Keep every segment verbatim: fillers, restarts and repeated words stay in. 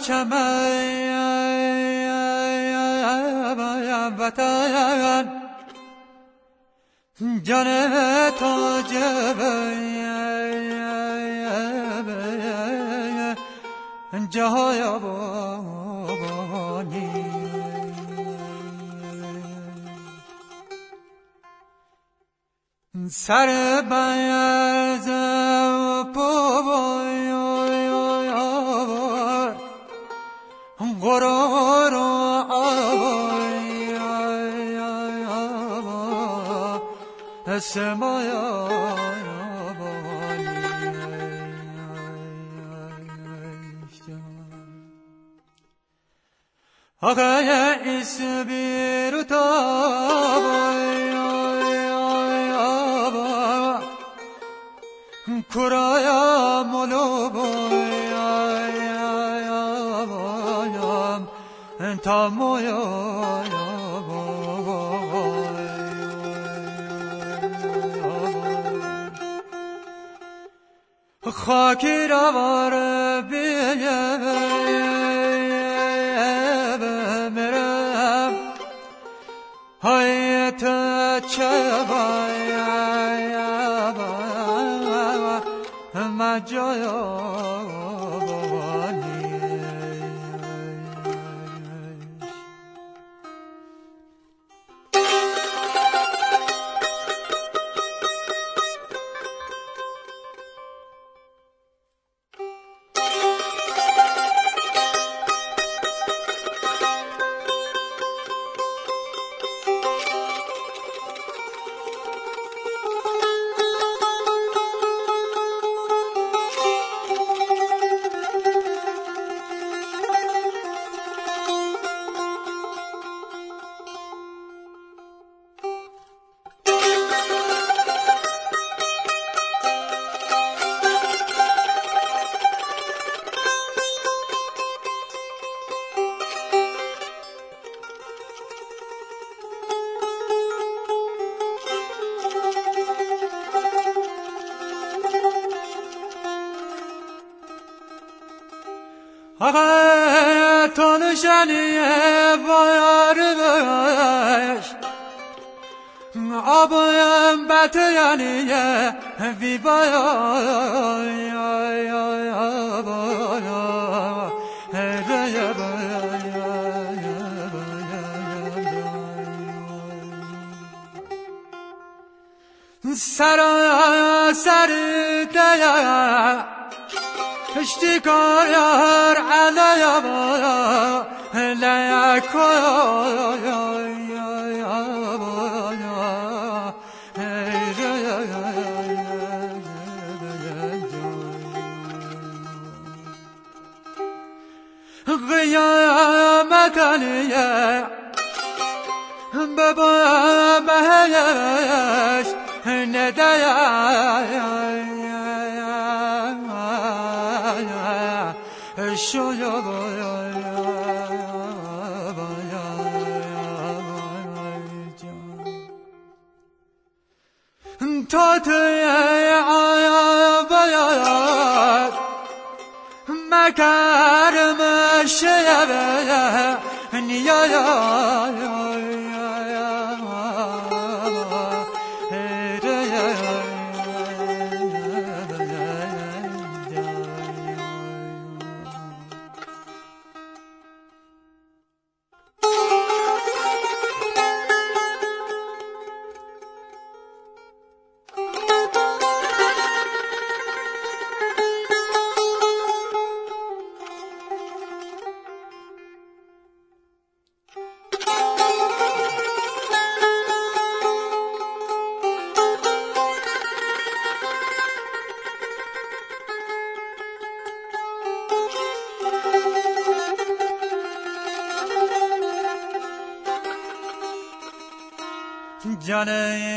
وطن جان تاج جهانی سر بیز پوی غرور سمایا آقای اسبیر تا کرایا ملو تا مویا خاکی را وار بمیرم های تا چه باید مجایا آقا تو نشانی بایار بش آبایم بطیانی بی بایا سر سر دیا اشتكار على يابا لا غيامتني بابا بهيش ندايا شویا بایا بایا تا تی آیا بایا مکرم شیبه نیا جان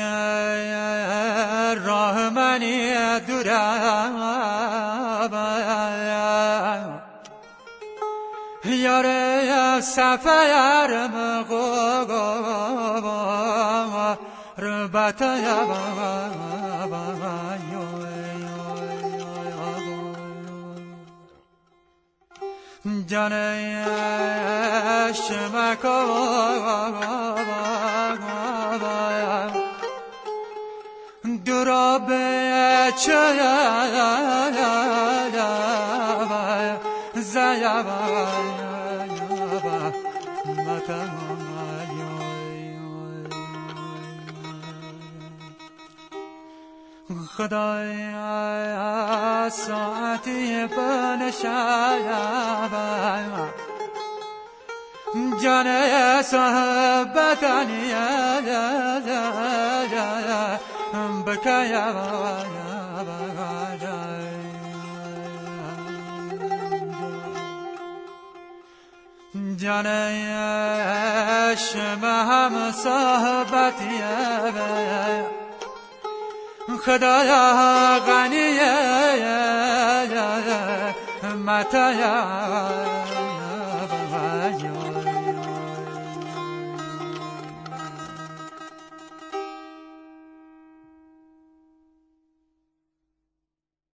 راه منی دورم یاره سفرم قوقا ربط جانش مکا درابه چه زیبا خدایا ساعتی بنشایا جان صحبتانی بکایا جانش مهم صحبتی خدایا غنیه متایا